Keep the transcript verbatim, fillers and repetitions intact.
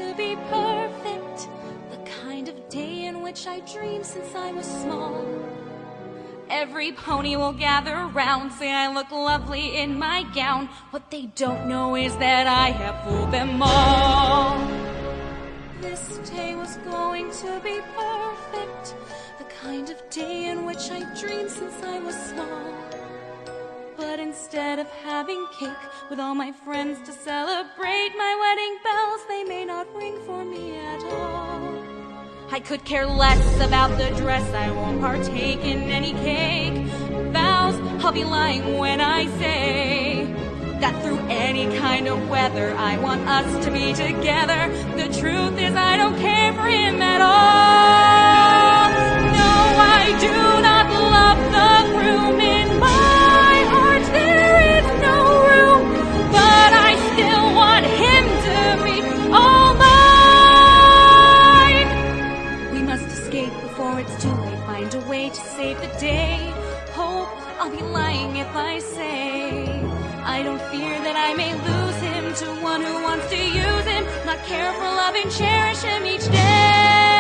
to be perfect, the kind of day in which I dreamed since I was small. Every pony will gather round, say I look lovely in my gown. What they don't know is that I have fooled them all. This day was going to be perfect, the kind of day in which I dreamed since I was small. But instead of having cake with all my friends to celebrate my wedding bells, they may not ring for me at all. I could care less about the dress, I won't partake in any cake. Vows, I'll be lying when I say that through any kind of weather I want us to be together. The truth is I don't care for him at all. No, I do not love the groom. In my heart there is no room, but I still want him to be all mine. We must escape before it's too late, find a way to save the day. Hope I'll be lying if I say I don't fear that I may lose him to one who wants to use him, not care for love and cherish him each day.